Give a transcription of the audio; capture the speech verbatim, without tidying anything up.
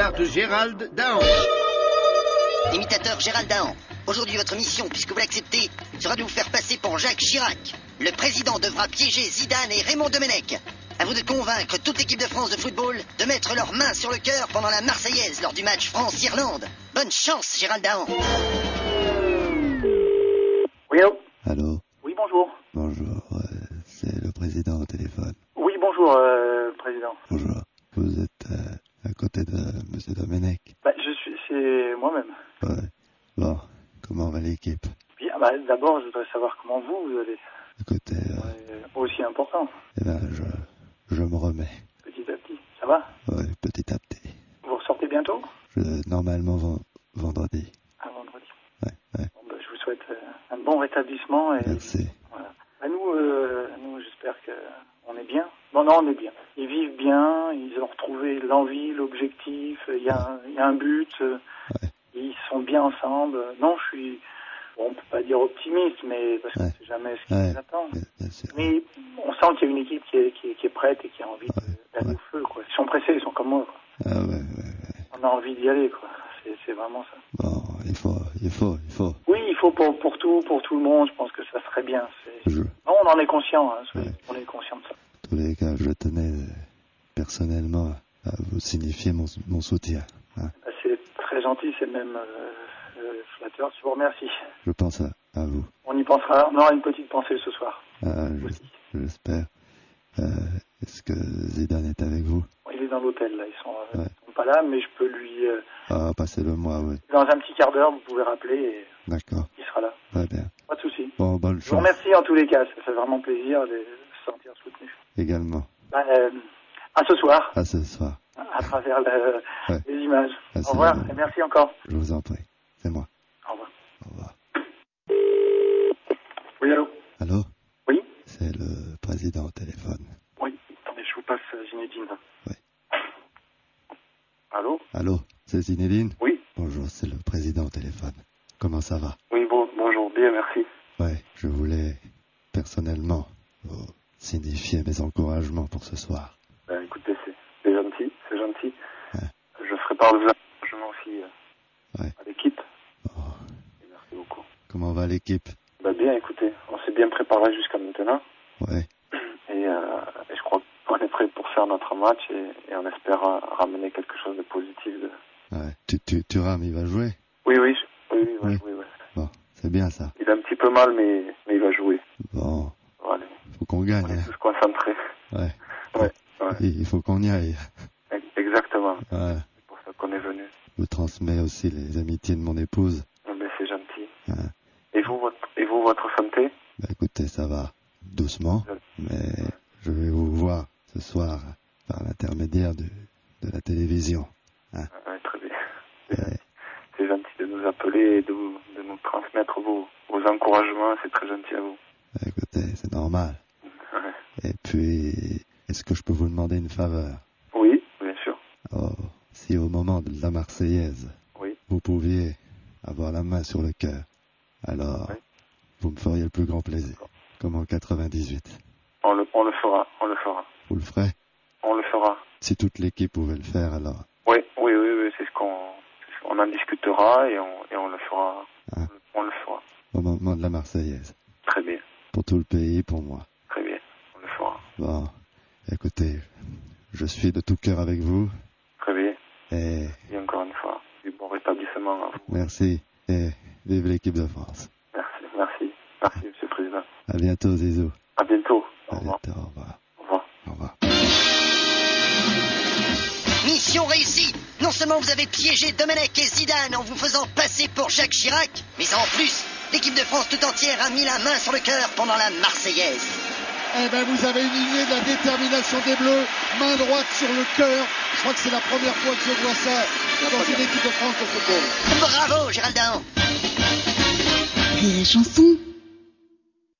part de Gérald Dahan. Imitateur Gérald Dahan. Aujourd'hui, votre mission, puisque vous l'acceptez, sera de vous faire passer pour Jacques Chirac. Le président devra piéger Zidane et Raymond Domenech. À vous de convaincre toute l'équipe de France de football de mettre leurs mains sur le cœur pendant la Marseillaise lors du match France-Irlande. Bonne chance, Gérald Dahan. Oui, allô? Allô? Oui, bonjour. Bonjour, euh, c'est le président au téléphone. Oui, bonjour, euh, président. Bonjour. Vous êtes euh, à côté de M. Domenech? Bah, je suis, c'est moi-même. Ouais. Bon, comment va l'équipe? Bien, bah, d'abord, je voudrais savoir comment vous, vous allez. Écoutez, euh, Ouais, aussi important. eh ben, je, je me remets. Petit à petit. Ça va? Ouais, petit à petit. Vous ressortez bientôt? Je, normalement, ven- vendredi. À vendredi. Ouais, ouais. Bon, bah, je vous souhaite euh, un bon rétablissement et. Merci. Voilà. Bah, nous, euh, nous, j'espère que on est bien. Bon, non, on est bien. Ils vivent bien, ils ont retrouvé l'envie, l'objectif, il y a un, il y a un but, euh, Ouais. ils sont bien ensemble. Non, je suis, bon, on peut pas dire optimiste, mais parce qu'on Ouais. sait jamais ce qui Ouais. nous attend. Bien, bien sûr. Mais on sent qu'il y a une équipe qui est, qui est, qui est prête et qui a envie de- d'aller Ouais. au feu, quoi. Ils sont pressés, ils sont comme moi, quoi. Ah ouais, ouais, ouais. On a envie d'y aller, quoi. C'est, c'est vraiment ça. Bon, il faut, il faut, il faut. Oui, il faut pour, pour tout, pour tout le monde, je pense que ça serait bien. C'est... Je, Non, on en est conscient, hein, soyez- Ouais. on est conscient de ça. en tous les cas, je tenais euh, personnellement à vous signifier mon, mon soutien. Hein. Bah, c'est très gentil, c'est même euh, euh, flatteur. Je vous remercie. Je pense à, à vous. On y pensera. On aura une petite pensée ce soir. Ah, Aussi. je- j'espère. Euh, est-ce que Zidane est avec vous? Il est dans l'hôtel, là. Ils sont, euh, Ouais. ils sont pas là, mais je peux lui... euh, Ah, passez-le moi, oui. dans un petit quart d'heure, vous pouvez rappeler et D'accord. il sera là. Très bien. Pas de souci. Bon, bonne Je vous chance remercie en tous les cas. Ça fait vraiment plaisir de se sentir soutenu. également. Bah, euh, à ce soir, À ce soir. à travers le- Ouais. les images. Ah, Au c'est revoir bon. et merci encore. Je vous en prie. C'est moi. Au revoir. Au revoir. Oui, allô? Allô? Oui? C'est le président au téléphone. Oui. Attendez, je vous passe euh, Zinedine. Oui. Allô? Allô? C'est Zinedine? Oui? Bonjour, c'est le président au téléphone. Comment ça va? Oui, bon, bonjour. Bien, merci. Ouais, je voulais personnellement vous signifier mes encouragements pour ce soir. Ben, écoutez, c'est, c'est gentil, c'est gentil. Ouais. Je ferai part de vos encouragements aussi euh, Ouais. à l'équipe. Oh, Et merci beaucoup. comment va l'équipe? Ben, bien, écoutez, on s'est bien préparé jusqu'à maintenant. Ouais. Et, euh, et je crois qu'on est prêt pour faire notre match et, et on espère euh, ramener quelque chose de positif. De... Ouais. Tu, tu, Thuram, il va jouer? Oui, oui, je- oui, oui, il va Oui. jouer, ouais. Bon, c'est bien ça. Il a un petit peu mal, mais, mais il va jouer. Bon, Voilà. faut qu'on On gagne. est Hein. tous concentrés. Ouais. Ouais, ouais. Il il faut qu'on y aille. Exactement. Ouais. C'est pour ça qu'on est venu. Je vous transmets aussi les amitiés de mon épouse. Non, mais c'est gentil. Hein. Et vous, votre, et vous, votre santé? Bah, écoutez, ça va doucement, mais je vais vous voir ce soir par l'intermédiaire de, de la télévision. Hein. Ah, ouais, très bien. C'est, Ouais. c'est gentil de nous appeler et de, vous- de nous transmettre vos, vos encouragements. C'est très gentil à vous. Bah, écoutez, c'est normal. Ouais. Et puis, est-ce que je peux vous demander une faveur? Oui, bien sûr. Oh, si au moment de la Marseillaise, Oui. vous pouviez avoir la main sur le cœur, alors Oui. vous me feriez le plus grand plaisir, comme en quatre-vingt-dix-huit. On le, on le fera, on le fera. Vous le ferez? On le fera. Si toute l'équipe pouvait le faire, alors... Oui, oui, oui, oui, c'est ce qu'on, c'est ce qu'on en discutera et on, et on le fera. Hein. On le fera. Au moment de la Marseillaise. Très bien, Pour tout le pays, pour moi. très bien. On le fera. Bon, écoutez, je suis de tout cœur avec vous, Très bien. et Et encore une fois, du bon rétablissement à vous. merci, et vive l'équipe de France. Merci, merci. Merci, Monsieur le Président. À bientôt, Zizou. À bientôt. Au À revoir. bientôt, au revoir. Au revoir. Au revoir. Mission réussie. Non seulement vous avez piégé Domenech et Zidane en vous faisant passer pour Jacques Chirac, mais en plus, l'équipe de France tout entière a mis la main sur le cœur pendant la Marseillaise. Eh ben, vous avez une lignée de la détermination des Bleus, main droite sur le cœur. Je crois que c'est la première fois que je vois ça dans une équipe de France de football. Bravo, Gérald Dahan. Rire et chanson.